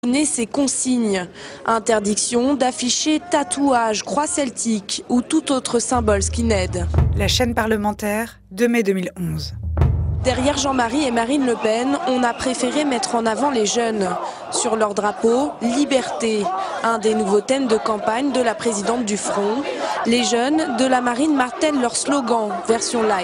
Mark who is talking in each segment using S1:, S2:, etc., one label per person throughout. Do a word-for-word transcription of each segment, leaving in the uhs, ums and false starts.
S1: donner ses consignes. Interdiction d'afficher tatouage, croix celtique ou tout autre symbole skinhead.
S2: La chaîne parlementaire, deux mai deux mille onze.
S1: Derrière Jean-Marie et Marine Le Pen, on a préféré mettre en avant les jeunes. Sur leur drapeau, liberté, un des nouveaux thèmes de campagne de la présidente du Front. Les jeunes de la Marine martèlent leur slogan, version light.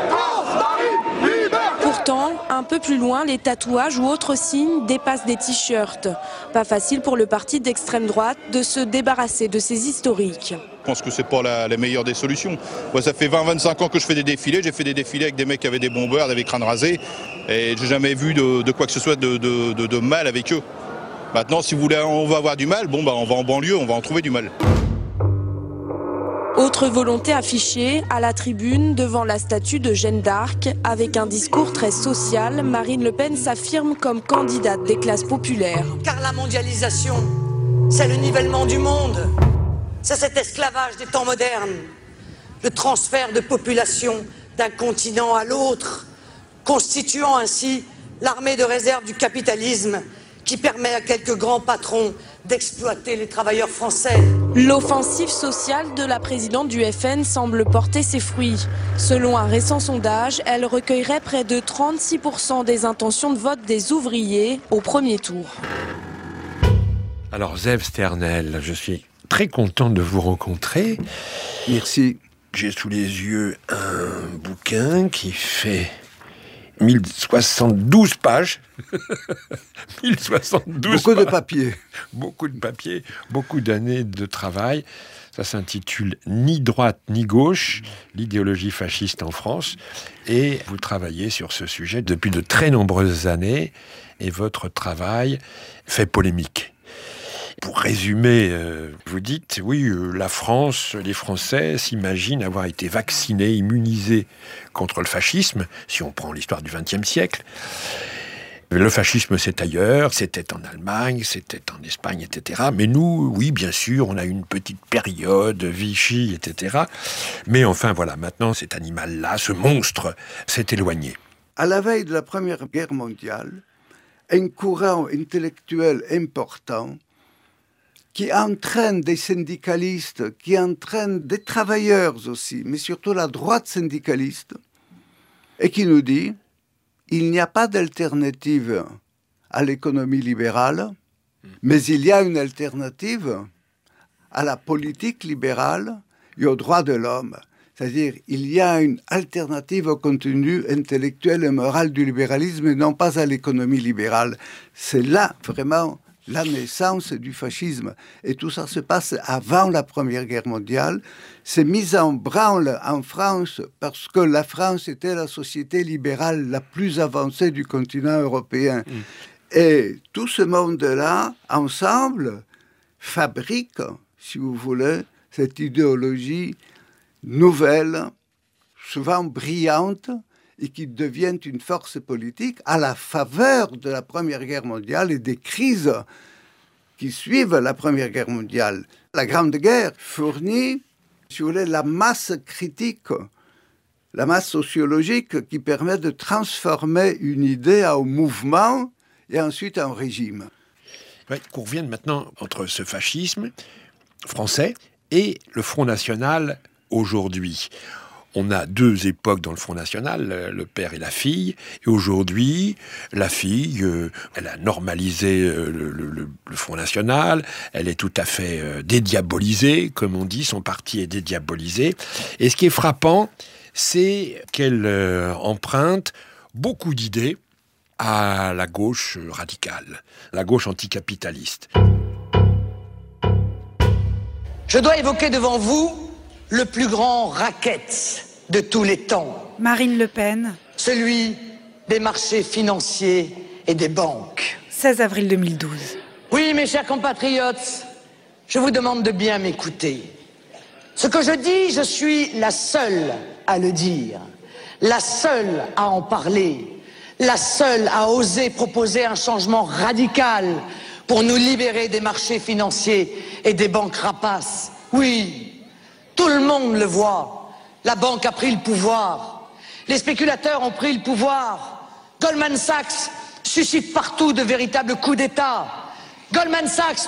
S1: Pourtant, un peu plus loin, les tatouages ou autres signes dépassent des t-shirts. Pas facile pour le parti d'extrême droite de se débarrasser de ces historiques.
S3: Je pense que c'est pas la, la meilleure des solutions. Moi, ça fait vingt à vingt-cinq ans que je fais des défilés. J'ai fait des défilés avec des mecs qui avaient des bombeurs, des crânes rasés. Et j'ai jamais vu de, de quoi que ce soit de, de, de, de mal avec eux. Maintenant, si vous voulez, on va avoir du mal, bon, bah, on va en banlieue, on va en trouver du mal.
S1: Autre volonté affichée à la tribune devant la statue de Jeanne d'Arc. Avec un discours très social, Marine Le Pen s'affirme comme candidate des classes populaires.
S4: Car la mondialisation, c'est le nivellement du monde. C'est cet esclavage des temps modernes. Le transfert de population d'un continent à l'autre, constituant ainsi l'armée de réserve du capitalisme qui permet à quelques grands patrons d'exploiter les travailleurs français.
S1: L'offensive sociale de la présidente du F N semble porter ses fruits. Selon un récent sondage, elle recueillerait près de trente-six pour cent des intentions de vote des ouvriers au premier tour.
S5: Alors, Zeev Sternel, je suis très content de vous rencontrer.
S6: Merci.
S5: J'ai sous les yeux un bouquin qui fait mille soixante-douze pages. mille soixante-douze
S6: Beaucoup
S5: pages.
S6: de papier.
S5: Beaucoup de papier, beaucoup d'années de travail. Ça s'intitule « Ni droite ni gauche, l'idéologie fasciste en France ». Et vous travaillez sur ce sujet depuis de très nombreuses années. Et votre travail fait polémique. Pour résumer, euh, vous dites, oui, euh, la France, les Français s'imaginent avoir été vaccinés, immunisés contre le fascisme, si on prend l'histoire du vingtième siècle. Le fascisme, c'est ailleurs, c'était en Allemagne, c'était en Espagne, et cetera. Mais nous, oui, bien sûr, on a une petite période, Vichy, et cetera. Mais enfin, voilà, maintenant, cet animal-là, ce monstre, s'est éloigné.
S6: À la veille de la Première Guerre mondiale, un courant intellectuel important qui entraîne des syndicalistes, qui entraîne des travailleurs aussi, mais surtout la droite syndicaliste, et qui nous dit il n'y a pas d'alternative à l'économie libérale, mais il y a une alternative à la politique libérale et aux droits de l'homme. C'est-à-dire il y a une alternative au contenu intellectuel et moral du libéralisme et non pas à l'économie libérale. C'est là vraiment la naissance du fascisme. Et tout ça se passe avant la Première Guerre mondiale. C'est mis en branle en France parce que la France était la société libérale la plus avancée du continent européen. Mmh. Et tout ce monde-là, ensemble, fabrique, si vous voulez, cette idéologie nouvelle, souvent brillante, et qui devient une force politique à la faveur de la Première Guerre mondiale et des crises qui suivent la Première Guerre mondiale. La Grande Guerre fournit, si vous voulez, la masse critique, la masse sociologique qui permet de transformer une idée en mouvement et ensuite en régime.
S5: Ouais, qu'on revienne maintenant entre ce fascisme français et le Front National aujourd'hui. On a deux époques dans le Front National, le père et la fille. Et aujourd'hui, la fille, euh, elle a normalisé euh, le, le, le Front National. Elle est tout à fait euh, dédiabolisée, comme on dit. Son parti est dédiabolisé. Et ce qui est frappant, c'est qu'elle euh, emprunte beaucoup d'idées à la gauche radicale, la gauche anticapitaliste.
S4: Je dois évoquer devant vous le plus grand racket de tous les temps.
S2: Marine Le Pen.
S4: Celui des marchés financiers et des banques.
S2: seize avril deux mille douze.
S4: Oui, mes chers compatriotes, je vous demande de bien m'écouter. Ce que je dis, je suis la seule à le dire, la seule à en parler, la seule à oser proposer un changement radical pour nous libérer des marchés financiers et des banques rapaces. Oui, tout le monde le voit. La banque a pris le pouvoir. Les spéculateurs ont pris le pouvoir. Goldman Sachs suscite partout de véritables coups d'État. Goldman Sachs